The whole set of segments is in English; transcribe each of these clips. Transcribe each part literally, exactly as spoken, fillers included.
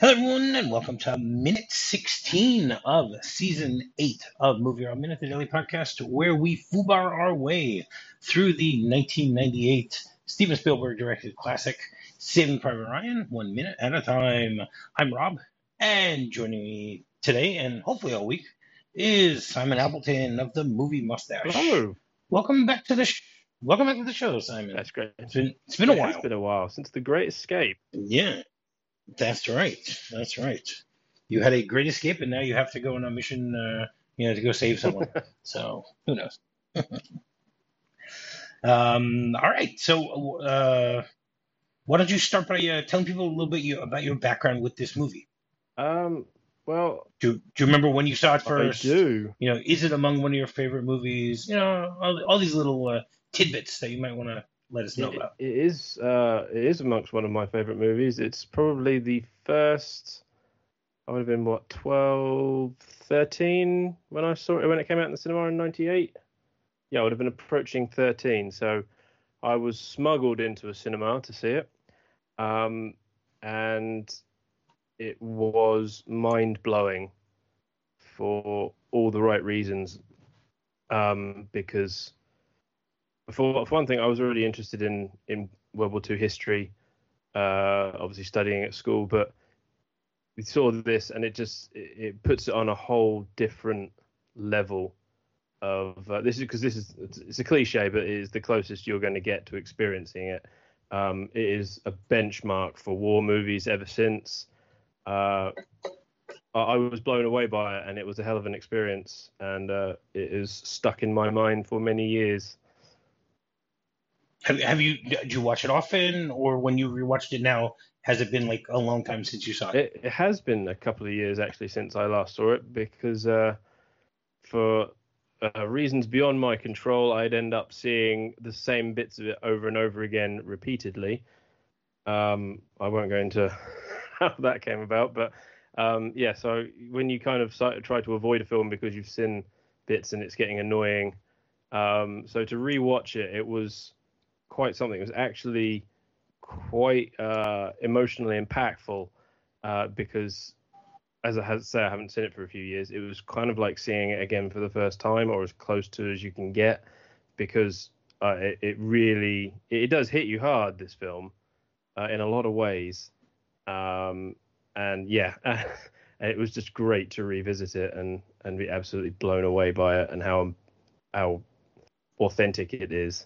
Hello, everyone, and welcome to minute sixteen of season eight of Movie Hour Minute, the daily podcast where we foobar our way through the nineteen ninety-eight Steven Spielberg directed classic Saving Private Ryan, one minute at a time. I'm Rob, and joining me today and hopefully all week is Simon Appleton of the Movie Mustache. Hello. Welcome back to the sh- welcome back to the show, Simon. That's great. It's been it's been a It while. has been a while since The Great Escape. Yeah. That's right. That's right. You had a great escape, and now you have to go on a mission, uh, you know, to go save someone. So who knows? um, all right. So uh, why don't you start by uh, telling people a little bit you, about your background with this movie? Um, well, Do, do you remember when you saw it first? I do. You know, is it among one of your favorite movies? You know, all, all these little uh, tidbits that you might want to let us know It, about. it is. Uh, it is amongst one of my favorite movies. It's probably the first. I would have been what twelve, thirteen when I saw it when it came out in the cinema in ninety-eight. Yeah, I would have been approaching thirteen. So I was smuggled into a cinema to see it, um, and it was mind blowing for all the right reasons. Um, because For, for one thing, I was already interested in, in World War Two history, uh, obviously studying at school, but we saw this and it just it, it puts it on a whole different level of uh, this is because this is it's, it's a cliche, but it is the closest you're going to get to experiencing it. Um, it is a benchmark for war movies ever since. Uh, I, I was blown away by it, and it was a hell of an experience, and uh, it is stuck in my mind for many years. Have, have you did you watch it often, or when you rewatched it now, has it been like a long time since you saw it? It, it has been a couple of years actually since I last saw it because uh, for uh, reasons beyond my control, I'd end up seeing the same bits of it over and over again repeatedly. Um, I won't go into how that came about, but um, yeah. So when you kind of try to avoid a film because you've seen bits and it's getting annoying, um, so to rewatch it, it was quite something. It was actually quite uh, emotionally impactful uh, because, as I had say, I haven't seen it for a few years. It was kind of like seeing it again for the first time, or as close to as you can get, because uh, it, it really it, it does hit you hard. This film, uh, in a lot of ways, um, and yeah, it was just great to revisit it and and be absolutely blown away by it and how how authentic it is.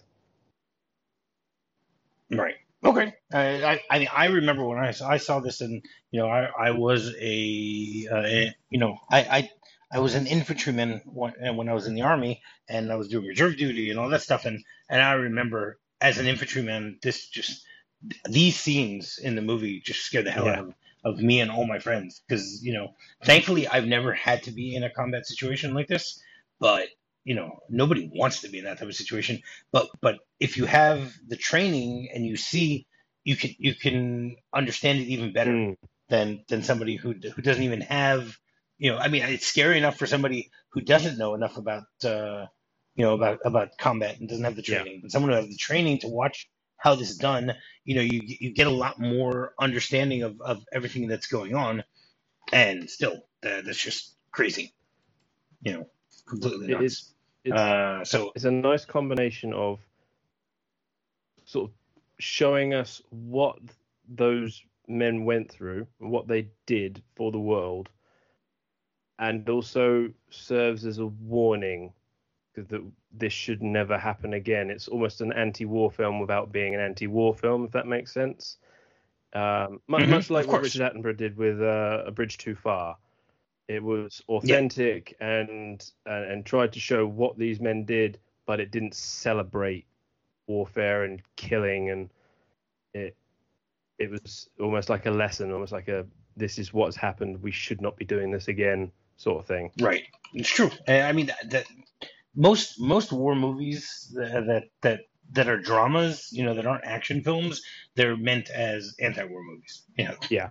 Right. Okay. I, I I mean I remember when I saw, I saw this, and you know I I was a, uh, a you know I, I I was an infantryman when, when I was in the army, and I was doing reserve duty and all that stuff, and and I remember as an infantryman, this just these scenes in the movie just scared the hell Yeah. out of, of me and all my friends, because you know thankfully I've never had to be in a combat situation like this, but you know nobody wants to be in that type of situation. But but if you have the training and you see, you can you can understand it even better Mm. than than somebody who who doesn't even have, you know I mean it's scary enough for somebody who doesn't know enough about uh, you know about about combat and doesn't have the Yeah. training, but someone who has the training to watch how this is done, you know you you get a lot more understanding of of everything that's going on, and still that, that's just crazy, you know completely It nuts. is. It's Uh, so it's a nice combination of sort of showing us what those men went through, what they did for the world, and also serves as a warning that this should never happen again. It's almost an anti-war film without being an anti-war film, if that makes sense. Um, mu- Mhm, much like of what course. Richard Attenborough did with uh, A Bridge Too Far. It was authentic and, and and tried to show what these men did, but it didn't celebrate warfare and killing, and it it was almost like a lesson, almost like a this is what's happened. We should not be doing this again, sort of thing. Right. It's true. And I mean that, that most most war movies that, that that that are dramas, you know, that aren't action films, they're meant as anti-war movies. You know. Yeah.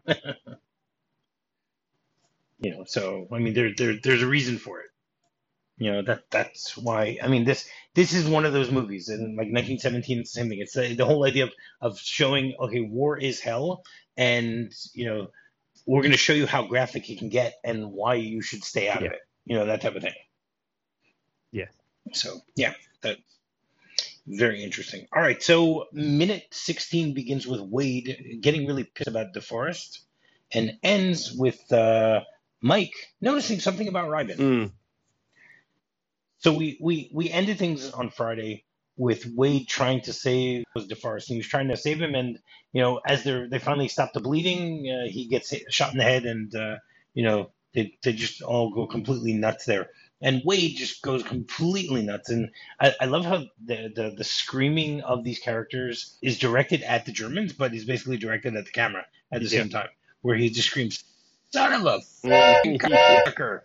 You know, so I mean there there there's a reason for it. You know, that that's why I mean this this is one of those movies, and like nineteen seventeen it's the same thing. It's the, the whole idea of of showing, okay, war is hell, and you know we're going to show you how graphic it can get and why you should stay out Yeah. of it. You know, that type of thing. Yeah. So, yeah, that's very interesting. All right, so minute sixteen begins with Wade getting really pissed about DeForest and ends with uh, Mike noticing something about Ryben. Mm. So we, we, we ended things on Friday with Wade trying to save DeForest. He was trying to save him, and you know, as they they finally stop the bleeding, uh, he gets hit, shot in the head, and uh, you know, they they just all go completely nuts there. And Wade just goes completely nuts. And I, I love how the, the the screaming of these characters is directed at the Germans, but is basically directed at the camera at the Yeah. same time, where he just screams, "Son of a Yeah. fucker!"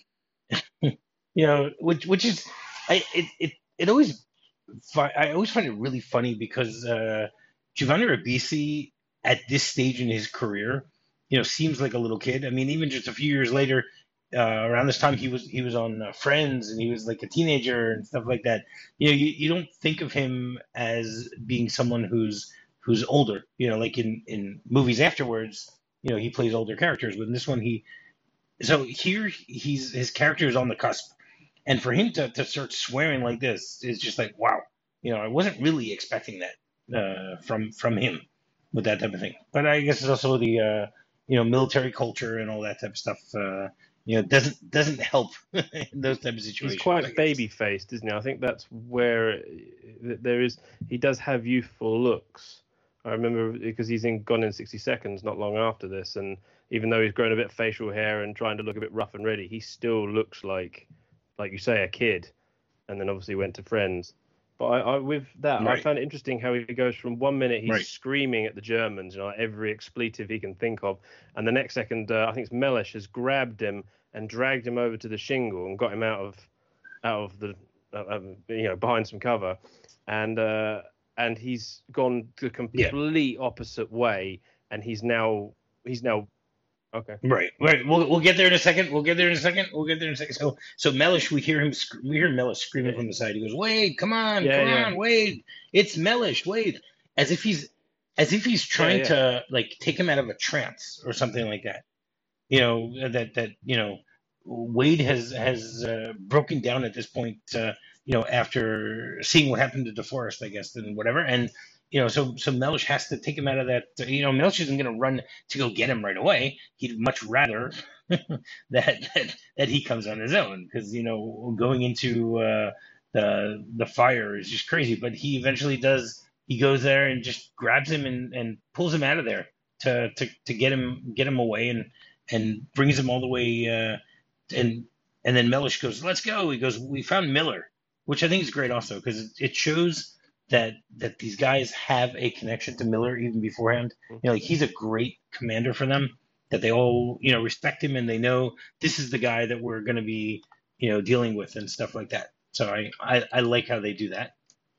You know, which which is, I it it, it always, fi- I always find it really funny because uh, Giovanni Ribisi at this stage in his career, you know, seems like a little kid. I mean, even just a few years later, uh, around this time, he was he was on uh, Friends, and he was like a teenager and stuff like that. You know, you, you don't think of him as being someone who's who's older. You know, like in in movies afterwards, you know, he plays older characters. But in this one, he so here he's his character is on the cusp. And for him to, to start swearing like this is just like, wow. You know, I wasn't really expecting that uh, from from him with that type of thing. But I guess it's also the uh, you know, military culture and all that type of stuff. Uh, you know, doesn't doesn't help in those type of situations. He's I quite guess. baby faced, isn't he? I think that's where there is. He does have youthful looks. I remember because he's in Gone in sixty seconds not long after this, and even though he's grown a bit of facial hair and trying to look a bit rough and ready, he still looks like, like you say, a kid. And then obviously went to Friends. But I, I with that, Right. I found it interesting how he goes from one minute he's Right. screaming at the Germans, you know, every expletive he can think of, and the next second, uh, I think it's Mellish has grabbed him and dragged him over to the shingle and got him out of out of the uh, um, you know, behind some cover, and uh, and he's gone the complete opposite way, and he's now he's now okay. Right, right. We'll we'll get there in a second. We'll get there in a second. We'll get there in a second. So so Mellish, we hear him. sc- We hear Mellish screaming from the side. He goes, "Wade, come on, Yeah, come yeah. on, Wade! It's Mellish, Wade!" As if he's as if he's trying yeah. to like take him out of a trance or something like that. You know, that that you know, Wade has has uh, broken down at this point. Uh, you know, after seeing what happened to DeForest, I guess, and whatever, and you know, so so Mellish has to take him out of that. You know, Mellish isn't going to run to go get him right away. He'd much rather that, that that he comes on his own, because you know, going into uh, the the fire is just crazy. But he eventually does. He goes there and just grabs him and, and pulls him out of there to, to, to get him get him away, and and brings him all the way. Uh, and and then Mellish goes, "Let's go." He goes, "We found Miller," which I think is great also, because it, it shows that that these guys have a connection to Miller even beforehand. You know, like he's a great commander for them. That they all, you know, respect him, and they know this is the guy that we're going to be, you know, dealing with and stuff like that. So I, I I like how they do that.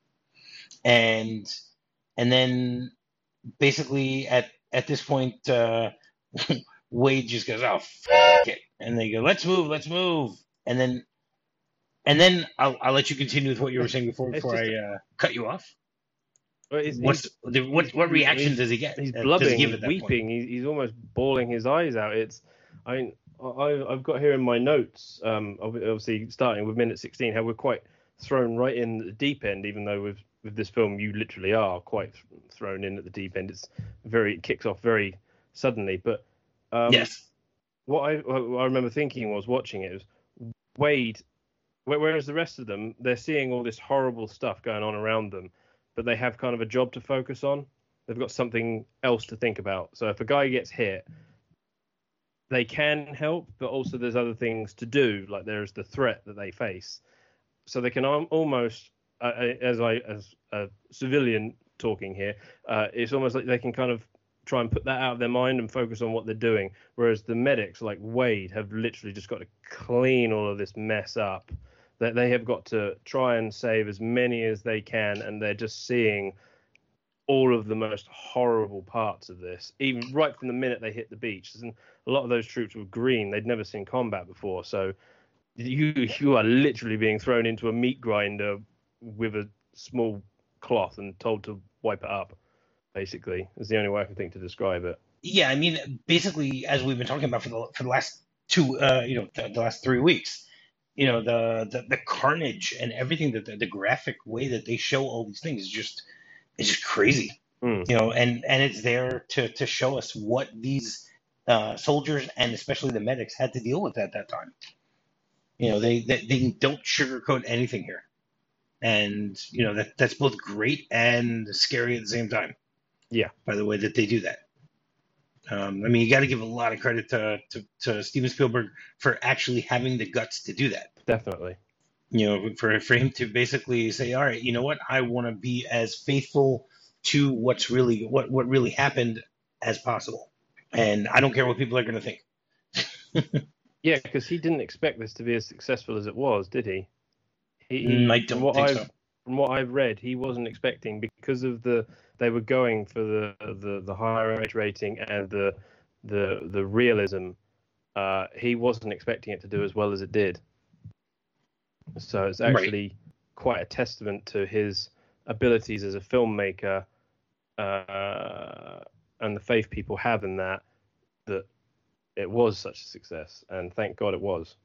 And and then basically at at this point, uh, Wade just goes, "Oh, f- it," and they go, "Let's move, let's move," and then and then I'll I'll let you continue with what you were saying before It's before just- I uh, cut you off. Well, he's, What's he's- the, what he's- what reaction he's- does he get? He's uh, does blubbing, he give he's at that weeping, he's, he's almost bawling his eyes out. It's, I mean, I, I've got here in my notes, um, obviously starting with minute sixteen, how we're quite thrown right in at the deep end, even though with with this film you literally are quite thrown in at the deep end. It's very, it kicks off very suddenly. But um, point? Yes. what I what I remember thinking was watching it was Wade. Whereas the rest of them, they're seeing all this horrible stuff going on around them, but they have kind of a job to focus on. They've got something else to think about. So if a guy gets hit, they can help, but also there's other things to do. Like there's the threat that they face. So they can al- almost, uh, as I as a civilian talking here, uh, it's almost like they can kind of try and put that out of their mind and focus on what they're doing. Whereas the medics, like Wade, have literally just got to clean all of this mess up. That they have got to try and save as many as they can, and they're just seeing all of the most horrible parts of this, even right from the minute they hit the beach. And a lot of those troops were green; they'd never seen combat before, so you you are literally being thrown into a meat grinder with a small cloth and told to wipe it up. Basically, is the only way I can think to describe it. yeah, I mean, basically, as we've been talking about for the for the last two, uh, you know, the, the last three weeks, you know, the the, the carnage and everything that the, the graphic way that they show all these things is just it's just crazy, Mm. you know, and and it's there to to show us what these uh, soldiers and especially the medics had to deal with at that time. You know, they they, they don't sugarcoat anything here, and you know that that's both great and scary at the same time. Yeah. By the way that they do that. Um, I mean, you got to give a lot of credit to, to, to Steven Spielberg for actually having the guts to do that. Definitely. You know, for, for him to basically say, all right, you know what, I want to be as faithful to what's really what, what really happened as possible, and I don't care what people are going to think. Yeah, because he didn't expect this to be as successful as it was, did he? He, Mm, I he from don't what think I've so. from what I've read, he wasn't expecting because of the they were going for the the, the higher age rating and the the the realism. Uh, he wasn't expecting it to do as well as it did. So it's Right. actually quite a testament to his abilities as a filmmaker uh, and the faith people have in that that it was such a success, and thank God it was.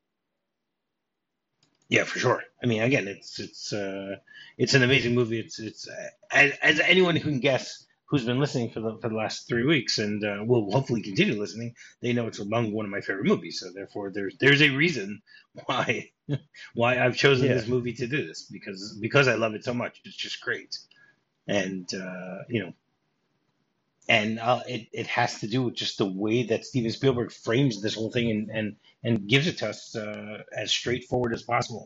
Yeah, for sure. I mean, again, it's it's uh, it's an amazing movie. It's it's uh, as, as anyone who can guess who's been listening for the for the last three weeks and uh, will hopefully continue listening, they know it's among one of my favorite movies. So therefore, there's there's a reason why why I've chosen Yeah. this movie to do this because because I love it so much. It's just great, and uh, you know, and uh, it it has to do with just the way that Steven Spielberg frames this whole thing and and and gives it to us uh, as straightforward as possible.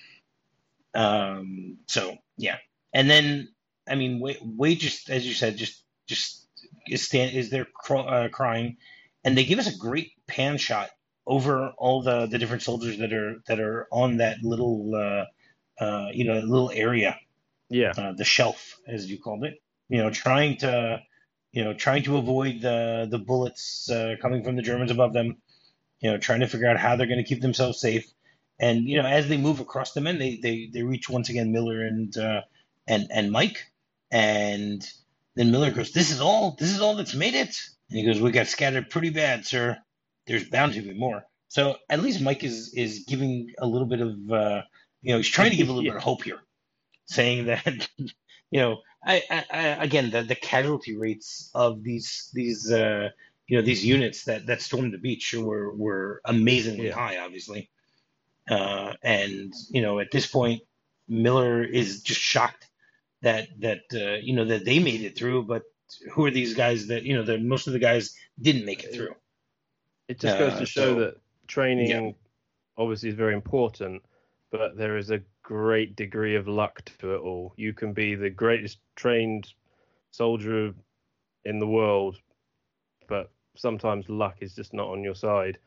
Um, so yeah, and then I mean, Wade, Wade just as you said, just just is stand is there cr- uh, crying, and they give us a great pan shot over all the the different soldiers that are that are on that little uh, uh, you know little area, Yeah. uh, the shelf as you called it, you know, trying to you know trying to avoid the the bullets uh, coming from the Germans above them, you know, trying to figure out how they're going to keep themselves safe. And you know, as they move across the men, they they, they reach once again Miller and uh, and and Mike, and then Miller goes, "This is all. This is all that's made it." And he goes, "We got scattered pretty bad, sir. There's bound to be more." So at least Mike is is giving a little bit of uh, you know he's trying to give a little Yeah. bit of hope here, saying that you know I, I, I again the, the casualty rates of these these uh, you know these units that that stormed the beach were were amazingly Yeah. high, obviously, uh, and you know at this point Miller is just shocked that that uh, you know that they made it through, but who are these guys that you know that most of the guys didn't make it It, through. it just goes Uh, to show so that yeah, training obviously is very important, but there is a great degree of luck to it all. You can be the greatest trained soldier in the world, but sometimes luck is just not on your side.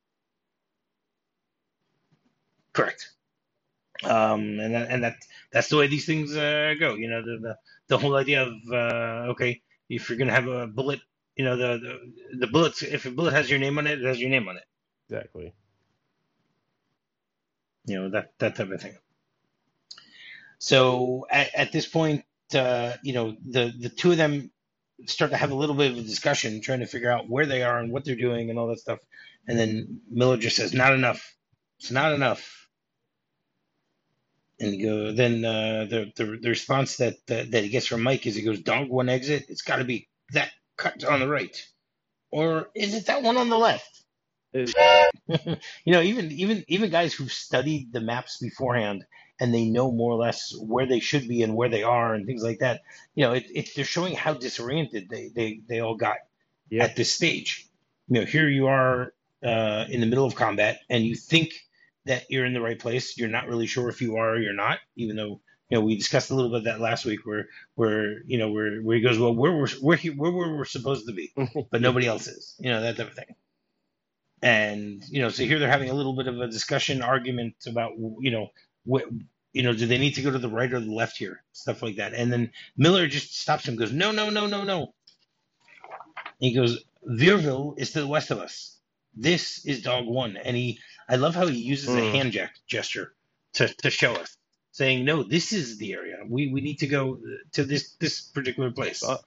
correct. Um, and that, and that that's the way these things uh, go. You know, the, the the whole idea of uh, okay, if you're gonna have a bullet, you know, the, the the bullets. If a bullet has your name on it, it has your name on it. Exactly. You know that that type of thing. So at, at this point, uh, you know, the the two of them start to have a little bit of a discussion, trying to figure out where they are and what they're doing and all that stuff. And then Miller just says, "Not enough. It's not enough." And you go, then uh, the, the the response that, that that he gets from Mike is he goes, "Dog one exit. It's got to be that cut on the right, or is it that one on the left?" It, You know, even even even guys who've studied the maps beforehand and they know more or less where they should be and where they are and things like that. You know, it, it they're showing how disoriented they they they all got yeah. at this stage. You know, here you are uh, in the middle of combat, and you think that you're in the right place. You're not really sure if you are or you're not, even though you know we discussed a little bit of that last week, where where you know where where he goes, well, where we're where he, where we're supposed to be, but Yeah. nobody else is. You know that type of thing. And you know, so here they're having a little bit of a discussion, argument about you know what. You know, do they need to go to the right or the left here? Stuff like that. And then Miller just stops him, goes, no, no, no, no, no. He goes, Vierville is to the west of us. This is dog one. And he, I love how he uses a Mm. hand jack gesture to, to show us, saying, no, this is the area. We we need to go to this this particular place. I,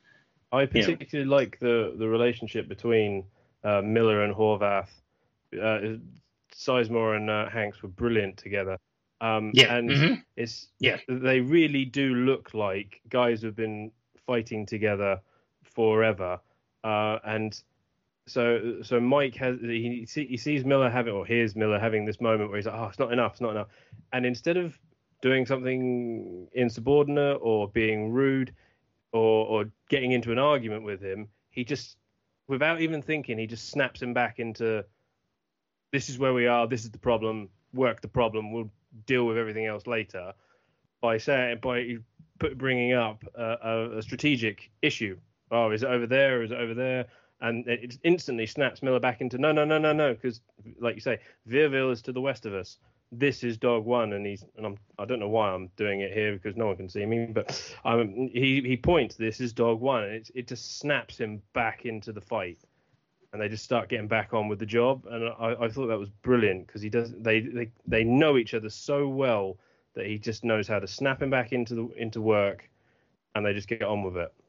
I You know, particularly like the the relationship between uh, Miller and Horvath. Uh, Sizemore and uh, Hanks were brilliant together, um, yeah, and hmm it's yeah, they really do look like guys who've been fighting together forever. Uh, and so so Mike has he he sees Miller having or hears Miller having this moment where he's like, oh, it's not enough, it's not enough, and instead of doing something insubordinate or being rude or or getting into an argument with him, he just without even thinking, he just snaps him back into this is where we are, this is the problem, work the problem, we'll deal with everything else later by saying by put, bringing up a, a, a strategic issue. Oh, is it over there or is it over there? And it instantly snaps Miller back into no, no, no, no, no, because like you say, Vierville is to the west of us. This is Dog One, and he's and I'm I don't know why I'm doing it here because no one can see me, but um, he he points. This is Dog One, and it it just snaps him back into the fight, and they just start getting back on with the job. And I, I thought that was brilliant because he does they, they they know each other so well that he just knows how to snap him back into the into work, and they just get on with it.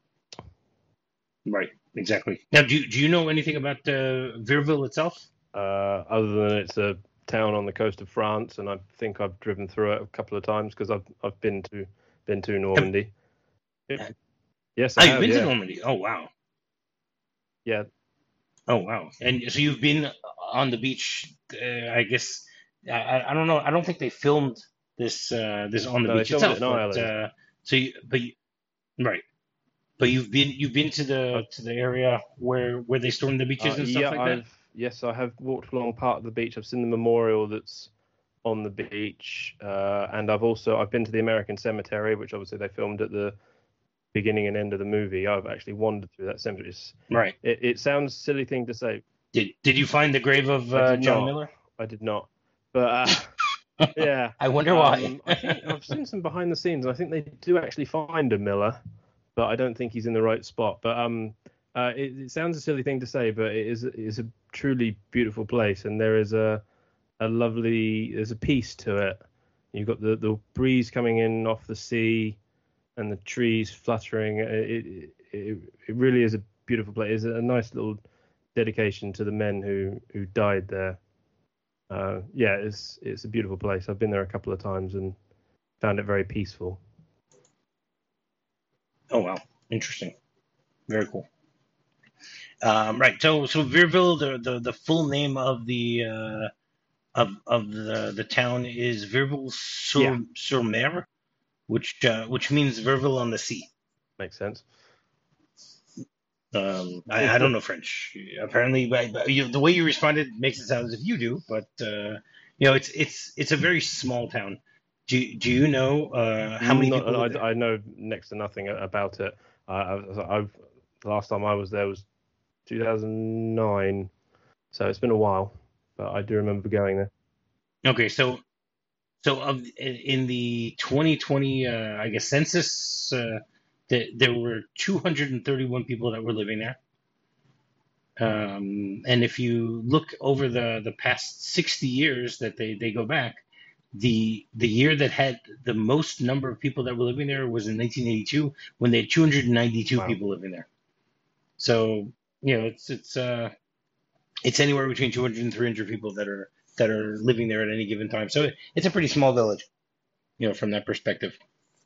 right, exactly. Now, do you, do you know anything about uh, Vierville itself? Uh, other than it's a town on the coast of France, and I think I've driven through it a couple of times because I've I've been to been to Normandy. Have, Yes, oh, I you've have. been Yeah, to Normandy. Oh, wow. yeah. Oh, wow. And so you've been on the beach. Uh, I guess I, I I don't know. I don't think they filmed this uh, this on the No, they beach filmed it itself, in but Ireland. uh, so you, but you, right. But you've been you've been to Uh, the to the area where where they stormed the beaches uh, and stuff yeah, like that. I've yes, I have walked along part of the beach. I've seen the memorial that's on the beach, uh, and I've also I've been to the American Cemetery, which obviously they filmed at the beginning and end of the movie. I've actually wandered through that cemetery. It's, Right. it, it sounds a silly thing to say. Did Did you find the grave of I uh, did John not. Miller? I did not. But uh, yeah, I wonder why. um, I think I've seen some behind the scenes. I think they do actually find a Miller, but I don't think he's in the right spot. But um, uh, it, it sounds a silly thing to say, but it is it is a truly beautiful place, and there is a a lovely there's a peace to it. You've got the the breeze coming in off the sea, and the trees fluttering. It it, it, it really is a beautiful place. It's a nice little dedication to the men who who died there. Uh, yeah, it's it's a beautiful place. I've been there a couple of times and found it very peaceful. Oh wow, interesting. Very cool. Um, right. So so Vierville, the, the the full name of the uh, of of the the town is Vierville Yeah, sur sur Mer, which uh, which means Verville on the sea. makes sense. Um, I, I don't know French. Apparently, but, but you, the way you responded makes it sound as if you do. But uh, you know, it's it's it's a very small town. Do do you know uh, how many people live Not, there? I, I know next to nothing about it. Uh, I've, I've the last time I was there was two thousand nine, so it's been a while, but I do remember going there. Okay, so so of in the twenty twenty, uh, I guess census, uh, the, there were two hundred thirty-one people that were living there. Um, and if you look over the, the past sixty years that they, they go back, the the year that had the most number of people that were living there was in nineteen eighty-two when they had two hundred ninety-two Wow. people living there. So, you know, it's it's uh it's anywhere between two hundred and three hundred people that are that are living there at any given time. So it's a pretty small village, you know, from that perspective.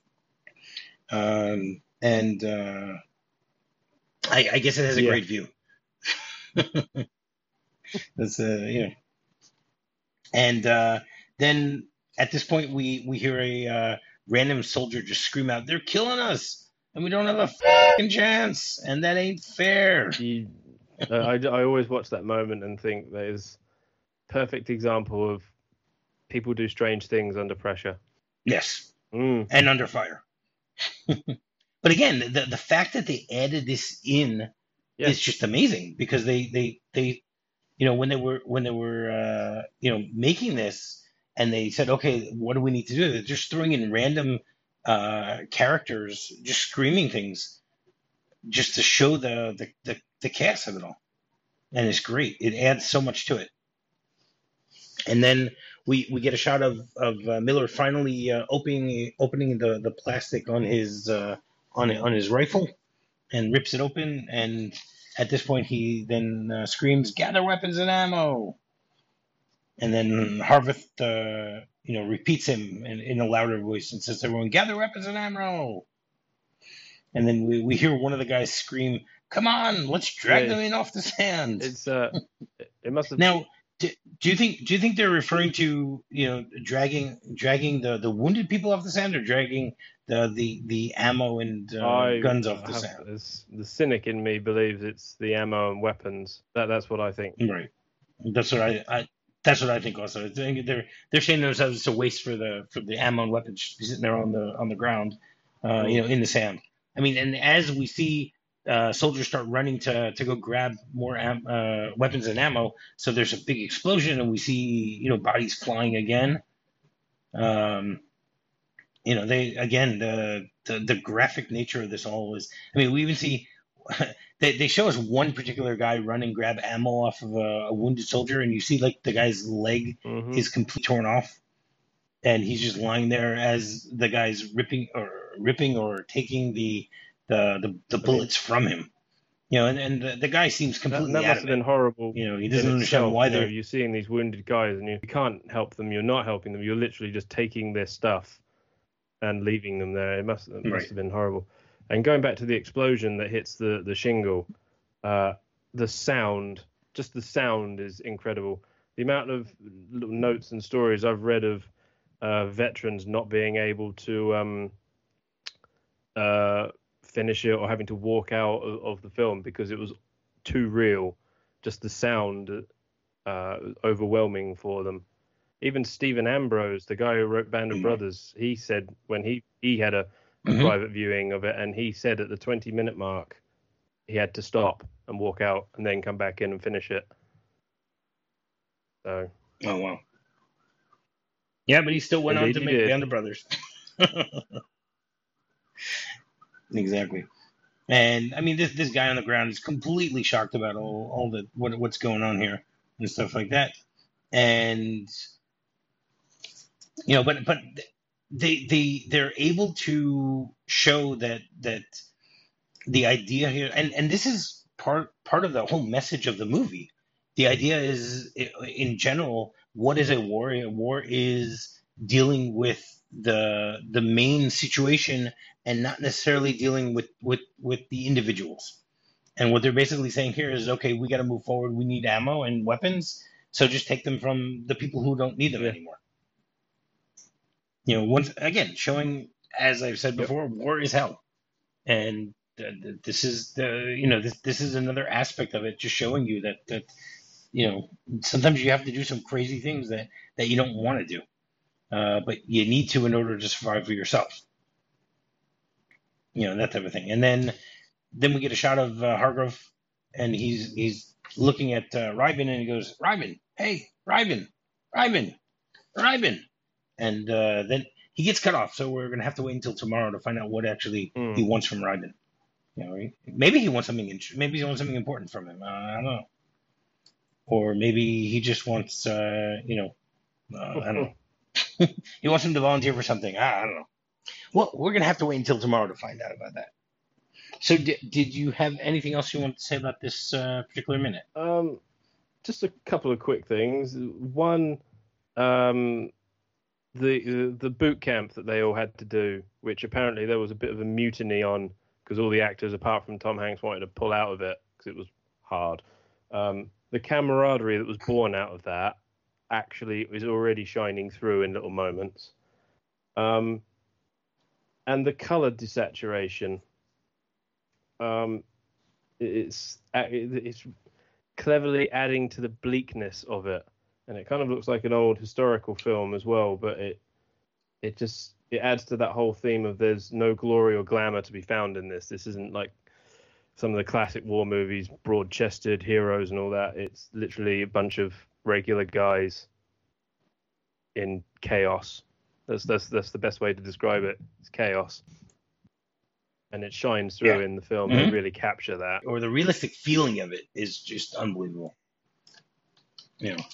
Um, and uh, I, I guess it has a Yeah. great view. That's uh, you know, and uh, then at this point we we hear a uh, random soldier just scream out, "They're killing us, and we don't have a fucking chance, and that ain't fair." You, uh, I, I always watch that moment and think that is perfect example of people do strange things under pressure. Yes, Mm. and under fire. But again, the the fact that they added this in Yeah. is just amazing because they they they you know when they were when they were uh, you know making this and they said, okay, what do we need to do? They're just throwing in random uh, characters just screaming things just to show the, the the the cast of it all, and it's great. It adds so much to it. And then we, we get a shot of of uh, Miller finally uh, opening opening the, the plastic on his uh, on on his rifle, and rips it open. And at this point, he then uh, screams, "Gather weapons and ammo!" And then Harveth, uh, you know, repeats him in, in a louder voice and says, "Everyone, gather weapons and ammo!" And then we, we hear one of the guys scream, "Come on, let's drag Yeah, them in off the sand." It's uh, it must have. Now, do, do you think do you think they're referring to, you know, dragging dragging the, the wounded people off the sand, or dragging the the, the ammo and uh, I guns off the have sand? this, the cynic in me believes it's the ammo and weapons. That that's what I think. Right. That's what I, I that's what I think also. I think they're they're saying themselves it's a waste for the for the ammo and weapons just sitting there on the on the ground, uh, you know, in the sand. I mean, and as we see uh, soldiers start running to to go grab more am, uh, weapons and ammo, so there's a big explosion, and we see, you know, bodies flying again. Um, you know, they again the, the the graphic nature of this all is. I mean, we even see. They, they show us one particular guy run and grab ammo off of a, a wounded soldier, and you see like the guy's leg Mm-hmm. is completely torn off, and he's just lying there as the guy's ripping or ripping or taking the the the, the bullets from him. You know, and, and the, the guy seems That, completely that out must of have been it. horrible. You know, he in doesn't understand itself. why You know, they're. you're seeing these wounded guys, and you can't help them. You're not helping them. You're literally just taking their stuff and leaving them there. It must it must Right. have been horrible. And going back to the explosion that hits the the shingle. Uh, the sound, just the sound is incredible. The amount of little notes and stories I've read of uh, veterans not being able to um, uh, finish it or having to walk out of, of the film because it was too real. Just the sound uh, overwhelming for them. Even Stephen Ambrose, the guy who wrote Band of Mhm. Brothers, he said when he, he had a, a Mhm. private viewing of it, and he said at the twenty minute mark, he had to stop and walk out and then come back in and finish it. So. Oh wow. Yeah, but he still went on Indeed to he make did. Band of Brothers. Exactly. And I mean, this this guy on the ground is completely shocked about all all the what what's going on here and stuff like that. And you know, but but they they they're able to show that that the idea here, and and this is part part of the whole message of the movie. The idea is, in general, what is a war? A war is dealing with the the main situation and not necessarily dealing with with with the individuals. And what they're basically saying here is, okay, we got to move forward. We need ammo and weapons, so just take them from the people who don't need them Yeah. anymore. You know, once again, showing, as I've said Yep. before, war is hell, and th- th- this is the you know this this is another aspect of it, just showing you that that you know sometimes you have to do some crazy things that that you don't want to do, uh, but you need to in order to survive for yourself. You know, that type of thing. And then then we get a shot of uh, Hargrove, and he's he's looking at uh, Ryben, and he goes, "Ryben, hey, Ryben, Ryben, Ryben," and uh, then he gets cut off. So we're gonna have to wait until tomorrow to find out what actually Mm. he wants from Ryben. You know, he- maybe he wants something. int- Maybe he wants something important from him. Uh, I don't know. Or maybe he just wants, uh, you know, uh, I don't know. He wants him to volunteer for something. I, I don't know. Well, we're gonna have to wait until tomorrow to find out about that. So, did, did you have anything else you want to say about this uh, particular minute? Um, just a couple of quick things. One, um, the the boot camp that they all had to do, which apparently there was a bit of a mutiny on because all the actors, apart from Tom Hanks, wanted to pull out of it because it was hard. Um, the camaraderie that was born out of that actually is already shining through in little moments. Um, and the color desaturation. Um, it's it's cleverly adding to the bleakness of it, and it kind of looks like an old historical film as well. But it it just it adds to that whole theme of there's no glory or glamour to be found in this. This isn't like some of the classic war movies, broad-chested heroes and all that. It's literally a bunch of regular guys in chaos. That's that's that's the best way to describe it. It's chaos. And it shines through Yeah. in the film. Mhm. They really capture that. Or the realistic feeling of it is just unbelievable. You know.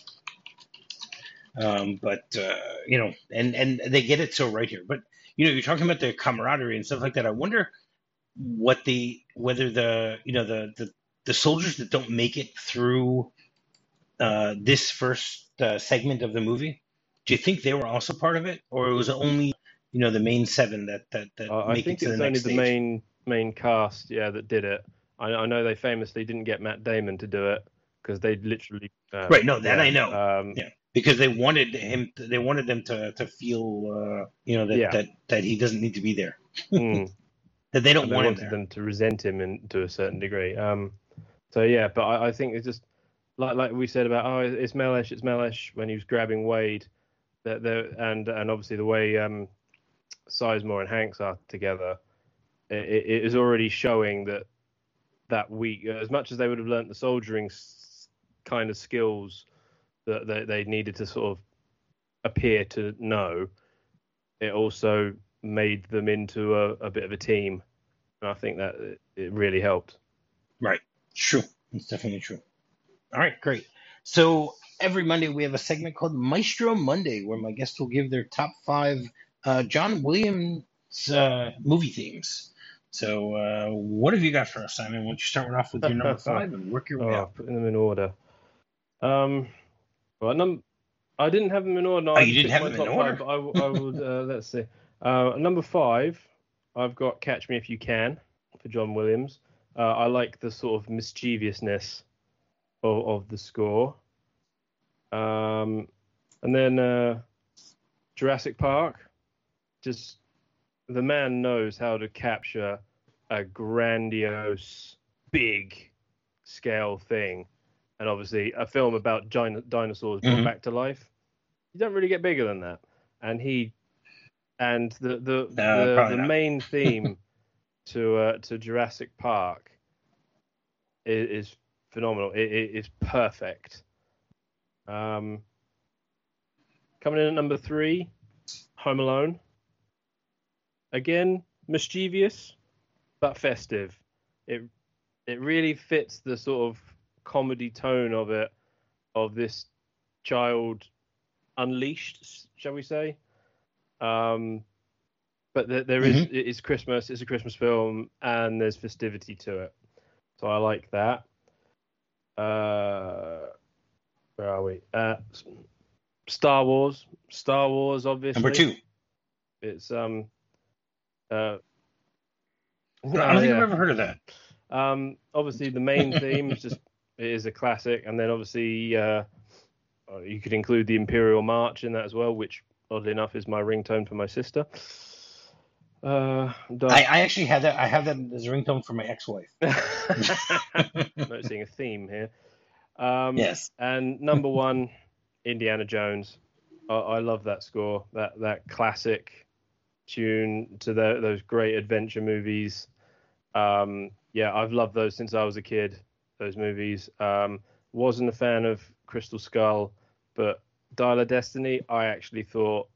Um, but uh, you know, and and they get it so right here. But you know, you're talking about the camaraderie and stuff like that. I wonder, what the whether the you know the the, the soldiers that don't make it through uh, this first uh, segment of the movie, do you think they were also part of it, or it was only you know the main seven that that, that Uh, I make it think to the it's only next the stage? main main cast, yeah, that did it. I, I know they famously didn't get Matt Damon to do it because they literally um, Right. No, that yeah I know. um, Yeah, because they wanted him. To, they wanted them to to feel uh, you know that yeah. that that he doesn't need to be there. Mm. That they don't And they want him wanted there. them to resent him in, to a certain degree. Um, so yeah, but I, I think it's just like like we said about oh it's Mellish, it's Mellish when he was grabbing Wade, that there and and obviously the way um, Sizemore and Hanks are together, it, it is already showing that that week as much as they would have learnt the soldiering s- kind of skills that they, they needed to sort of appear to know, it also made them into a, a bit of a team. And I think that it, it really helped. Right. True. It's definitely true. All right. Great. So every Monday we have a segment called Maestro Monday, where my guests will give their top five uh, John Williams uh, movie themes. So uh, what have you got for us, Simon? Why don't you start off with your number five and work your way oh, up? putting them in order. Um, well, num- I didn't have them in order. No, Oh, I you just didn't picked have my them in top order? five. But I, w- I would uh, let's see. Uh, number five, I've got Catch Me If You Can for John Williams. Uh, I like the sort of mischievousness of, of the score. Um, and then uh, Jurassic Park. Just the man knows how to capture a grandiose, big scale thing. And obviously, a film about gin- dinosaurs brought Mhm. back to life. You don't really get bigger than that. And he, and the the Uh, the, probably the not. main theme to uh, to Jurassic Park is, is phenomenal. It, it is perfect. Um, coming in at number three, Home Alone. Again, mischievous, but festive. It it really fits the sort of comedy tone of it, of this child unleashed, shall we say? Um, but there, there is Mhm. it's Christmas. It's a Christmas film, and there's festivity to it. So I like that. Uh, where are we? Uh, Star Wars. Star Wars, obviously. Number two. It's um. Uh, I don't uh, think yeah. I've ever heard of that. Um, obviously, the main theme is just it is a classic, and then obviously uh, you could include the Imperial March in that as well, which oddly enough is my ringtone for my sister. Uh, I, I actually had that. I have that as a ringtone for my ex-wife. Noticing a theme here. Um, Yes. And number one, Indiana Jones. I, I love that score. That that classic tune to the, those great adventure movies. Um, yeah, I've loved those since I was a kid. Those movies. Um, wasn't a fan of Crystal Skull, but Dial of Destiny, I actually thought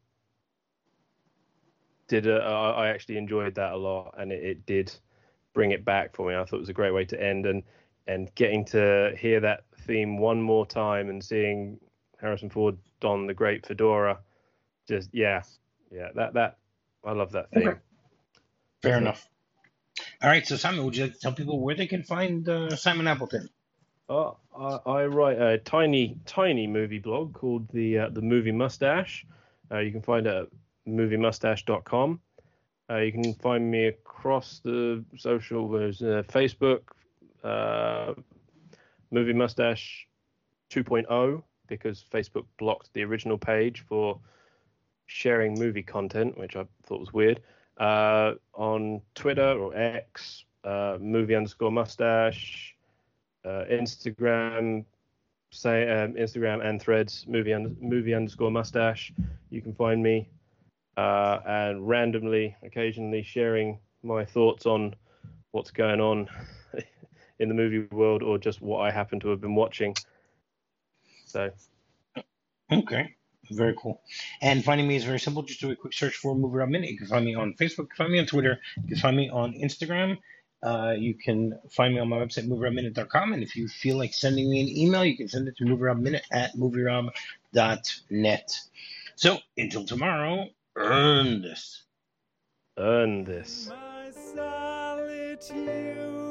did a, I actually enjoyed that a lot, and it, it did bring it back for me. I thought it was a great way to end, and and getting to hear that theme one more time and seeing Harrison Ford don the great fedora, just yeah, yeah, that that I love that theme. Okay. Fair So, enough. All right, so Simon, would you like to tell people where they can find uh, Simon Appleton? Uh, I, I write a tiny, tiny movie blog called the uh, the Movie Mustache. Uh, you can find it at movie mustache dot com. Uh, you can find me across the social. There's uh, Facebook, uh, Movie Mustache two point oh, because Facebook blocked the original page for sharing movie content, which I thought was weird. Uh, on Twitter or X, uh, movie underscore mustache. Uh, Instagram, say um, Instagram and Threads, movie under, movie underscore mustache. You can find me, uh, and randomly, occasionally sharing my thoughts on what's going on in the movie world or just what I happen to have been watching. So, Okay, very cool. And finding me is very simple. Just do a quick search for Movie Rob Minute. You can find me on Facebook, you can find me on Twitter, you can find me on Instagram. Uh, you can find me on my website, movie rob minute dot com. And if you feel like sending me an email, you can send it to movierobminute at movie rob dot net. So until tomorrow, earn this. earn this. My solitude at you.